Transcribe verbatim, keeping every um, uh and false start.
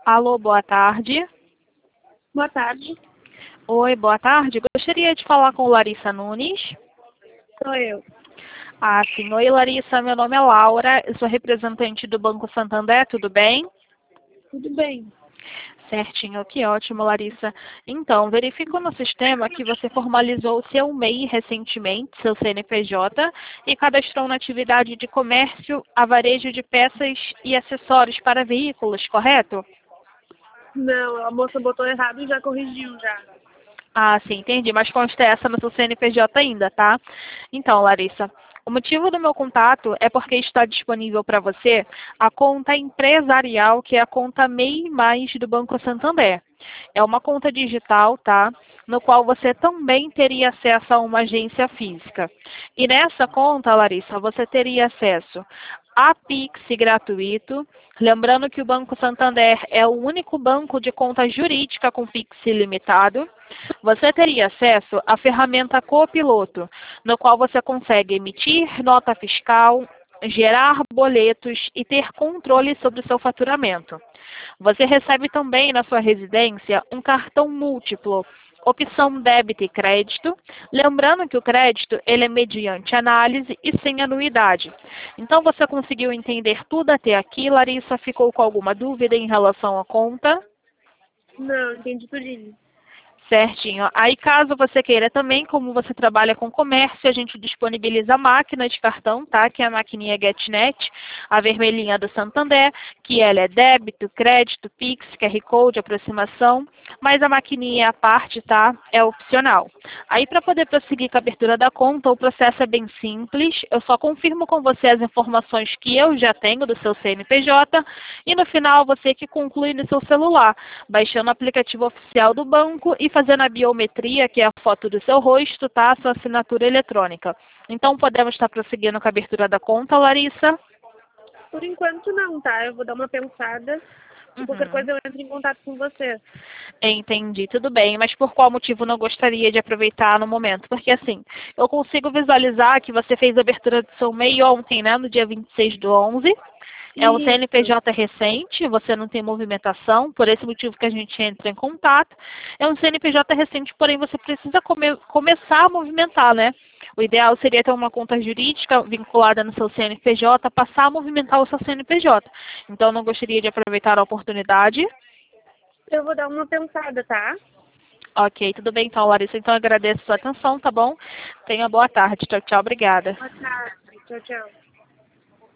Alô, boa tarde. Boa tarde, Oi, boa tarde. Gostaria de falar com Larissa Nunes. sou eu. Ah, sim. Oi, Larissa. Meu nome é Laura. Eu sou representante do Banco Santander. Tudo bem? Tudo bem? Certinho. Que ótimo, Larissa. Então, verifico no sistema que você formalizou o seu M E I recentemente, seu C N P J, e cadastrou na atividade de comércio a varejo de peças e acessórios para veículos, correto? Não, a moça botou errado e já corrigiu já. Ah, sim, entendi. Mas consta essa no seu C N P J ainda, tá? Então, Larissa, o motivo do meu contato é porque está disponível para você a conta empresarial, que é a conta M E I Mais do Banco Santander. É uma conta digital, tá? No qual você também teria acesso a uma agência física. E nessa conta, Larissa, você teria acesso a Pix gratuito. Lembrando que o Banco Santander é o único banco de conta jurídica com Pix ilimitado. Você teria acesso à ferramenta Copiloto, no qual você consegue emitir nota fiscal, gerar boletos e ter controle sobre o seu faturamento. Você recebe também na sua residência um cartão múltiplo, opção débito e crédito, lembrando que o crédito ele é mediante análise e sem anuidade. Então você conseguiu entender tudo até aqui, Larissa? Ficou com alguma dúvida em relação à conta? Não, entendi tudinho. Certinho. Aí, caso você queira também, como você trabalha com comércio, a gente disponibiliza a máquina de cartão, tá? Que é a maquininha GetNet, a vermelhinha do Santander, que ela é débito, crédito, Pix, Q R Code, aproximação, mas a maquininha à parte, tá? É opcional. Aí, para poder prosseguir com a abertura da conta, o processo é bem simples. Eu só confirmo com você as informações que eu já tenho do seu C N P J e no final você que conclui no seu celular, baixando o aplicativo oficial do banco e fazendo a biometria, que é a foto do seu rosto, tá? A sua assinatura eletrônica. Então, podemos estar prosseguindo com a abertura da conta, Larissa? Por enquanto não, tá? Eu vou dar uma pensada e qualquer Uhum. coisa eu entro em contato com você. Entendi, tudo bem. Mas por qual motivo não gostaria de aproveitar no momento? Porque assim, eu consigo visualizar que você fez a abertura do seu M E I ontem, né? No dia vinte e seis do onze. É um Isso. C N P J recente, você não tem movimentação, por esse motivo que a gente entra em contato. É um C N P J recente, porém você precisa come começar a movimentar, né? O ideal seria ter uma conta jurídica vinculada no seu C N P J, passar a movimentar o seu C N P J. Então, não gostaria de aproveitar a oportunidade. Eu vou dar uma pensada, tá? Ok, tudo bem então, Larissa. Então, eu agradeço a sua atenção, tá bom? Tenha boa tarde. Tchau, tchau. Obrigada. Boa tarde. Tchau, tchau.